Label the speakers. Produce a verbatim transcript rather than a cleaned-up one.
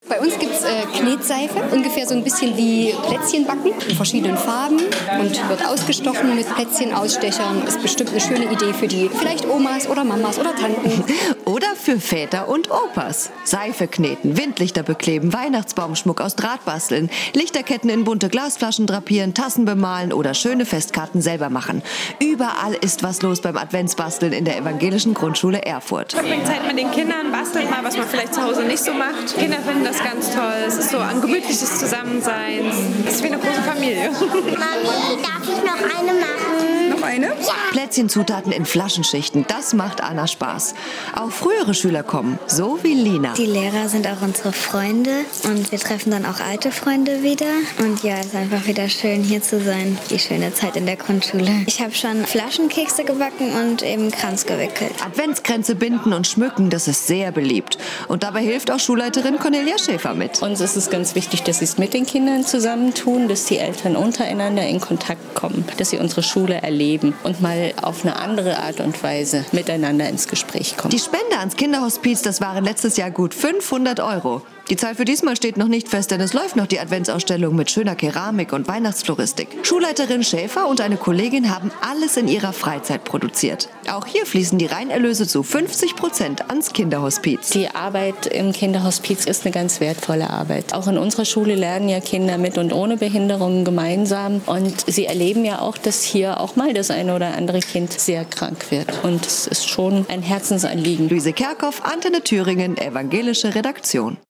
Speaker 1: Bei uns gibt es äh, Knetseife, ungefähr so ein bisschen wie Plätzchenbacken in verschiedenen Farben und wird ausgestochen mit Plätzchenausstechern. Ist bestimmt eine schöne Idee für die vielleicht Omas oder Mamas oder Tanten.
Speaker 2: Oder für Väter und Opas. Seife kneten, Windlichter bekleben, Weihnachtsbaumschmuck aus Draht basteln, Lichterketten in bunte Glasflaschen drapieren, Tassen bemalen oder schöne Festkarten selber machen. Überall ist was los beim Adventsbasteln in der evangelischen Grundschule Erfurt.
Speaker 3: Verbringt Zeit mit den Kindern, bastelt mal, was man vielleicht zu Hause nicht so macht. Kinder finden das ganz toll. Es ist so ein gemütliches Zusammensein. Es ist wie eine große Familie.
Speaker 4: Mami, darf ich noch eine machen?
Speaker 3: Noch eine?
Speaker 4: Ja.
Speaker 2: Plätzchenzutaten in Flaschenschichten, das macht Anna Spaß. Auch frühere Schüler kommen, so wie Lina.
Speaker 5: Die Lehrer sind auch unsere Freunde und wir treffen dann auch alte Freunde wieder. Und ja, es ist einfach wieder schön, hier zu sein. Die schöne Zeit in der Grundschule. Ich habe schon Flaschenkekse gebacken und eben Kranz gewickelt.
Speaker 2: Adventskränze binden und schmücken, das ist sehr beliebt. Und dabei hilft auch Schulleiterin Cornelia Schäfer mit.
Speaker 6: Uns ist es ganz wichtig, dass sie es mit den Kindern zusammentun, dass die Eltern untereinander in Kontakt kommen, dass sie unsere Schule erleben und mal auf eine andere Art und Weise miteinander ins Gespräch kommen.
Speaker 2: Die Spende ans Kinderhospiz, das waren letztes Jahr gut fünfhundert Euro. Die Zahl für diesmal steht noch nicht fest, denn es läuft noch die Adventsausstellung mit schöner Keramik und Weihnachtsfloristik. Schulleiterin Schäfer und eine Kollegin haben alles in ihrer Freizeit produziert. Auch hier fließen die Reinerlöse zu fünfzig Prozent ans Kinderhospiz.
Speaker 6: Die Arbeit im Kinderhospiz ist eine ganz wertvolle Arbeit. Auch in unserer Schule lernen ja Kinder mit und ohne Behinderungen gemeinsam. Und sie erleben ja auch, dass hier auch mal das eine oder andere Kind sehr krank wird. Und es ist schon ein Herzensanliegen.
Speaker 2: Luise Kerkhoff, Antenne Thüringen, evangelische Redaktion.